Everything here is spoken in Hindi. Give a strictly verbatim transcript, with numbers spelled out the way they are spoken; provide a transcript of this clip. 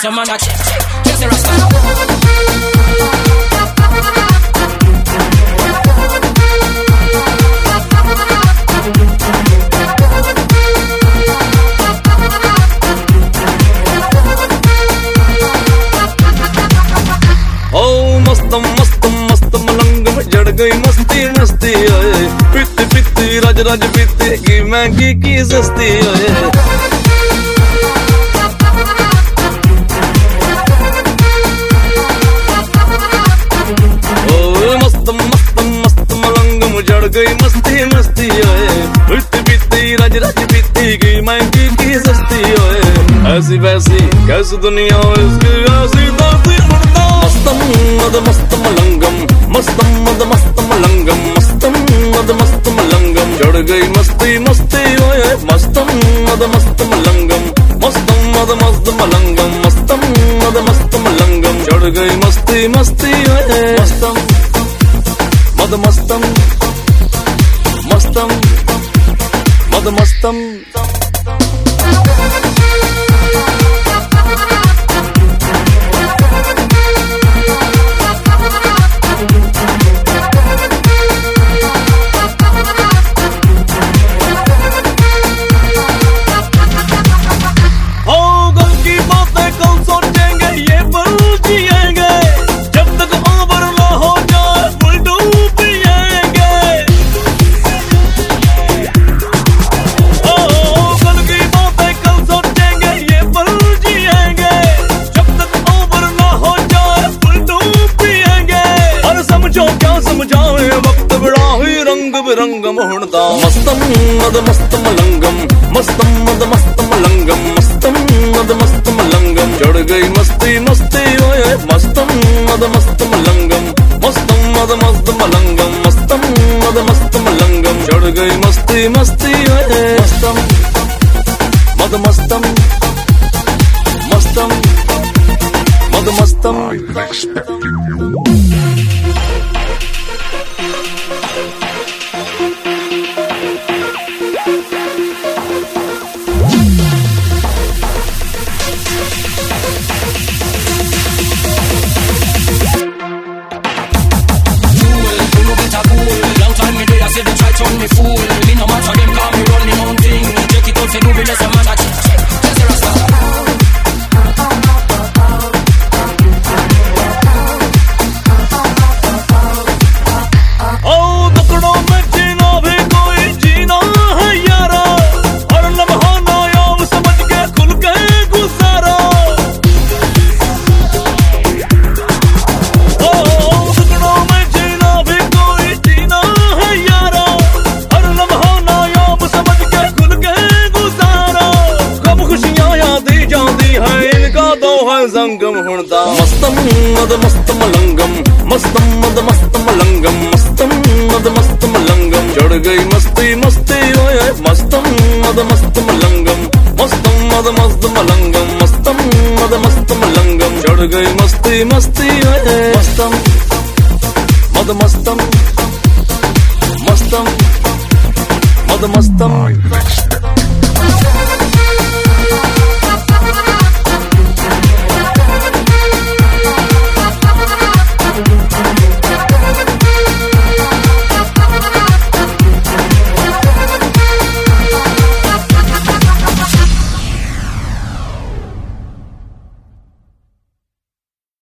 some man a check. Just a rasta. जड़ गई मस्ती मस्ती ओए पित्ती पित्ती राज राज पित्ती की महंगी की सस्ती ओए ओए मस्त मस्त मस्त मलंग जड़ गई मस्ती मस्ती ओए पित्ती पित्ती राज राज पित्ती की महंगी की सस्ती ओए ऐसी वैसी कैसी दुनिया इसकी ऐसी दासी मुर्दा मस्तम मद मस्त मलंगम मस्तम मद मस्त मलंगम मस्तम मद मस्त मलंगम जड़ गई मस्ती मस्ती ओए मस्तम मद मस्त मलंगम मस्तम मद मस्त मलंगम मस्तम मद मस्त मलंगम जड़ गई मस्ती मस्ती ओए मस्तम मद मस्तम मस्तम मद मस्तम रंग मोहनदा मस्तम मद मस्त मलंगम मस्तम मद मस्त मलंगम मस्तम मद मस्त मलंगम जड़ गई मस्ती मस्ती ओए मस्तम मद मस्त मलंगम मस्तम मद मस्त मलंगम मस्तम मद मस्त मलंगम जड़ गई मस्ती मस्ती ओए मस्तम मद मस्तम मस्तम मद मस्तम on me fool, me no matter them call me run me own thing. Check it out, say movie less a man a check, check. Just a rasta. Oh, टुकड़ों में जीना भी कोई जीना है यारा, हर लम्हा नायाब समझ के खुल के गुजारा. Oh, टुकड़ों में जीना भी कोई जीना है यारा. संगम हुणदा मस्तम मद मस्त मलंगम मस्तम मद मस्त मलंगम मस्तम मद मस्त मलंगम जड़ गई मस्ती मस्ती ओए मस्तम मद मस्त मलंगम मस्तम मद मस्त मलंगम मस्तम मद मस्त मलंगम जड़ गई मस्ती मस्ती ओए मस्तम मद मस्तम मस्तम मद मस्तम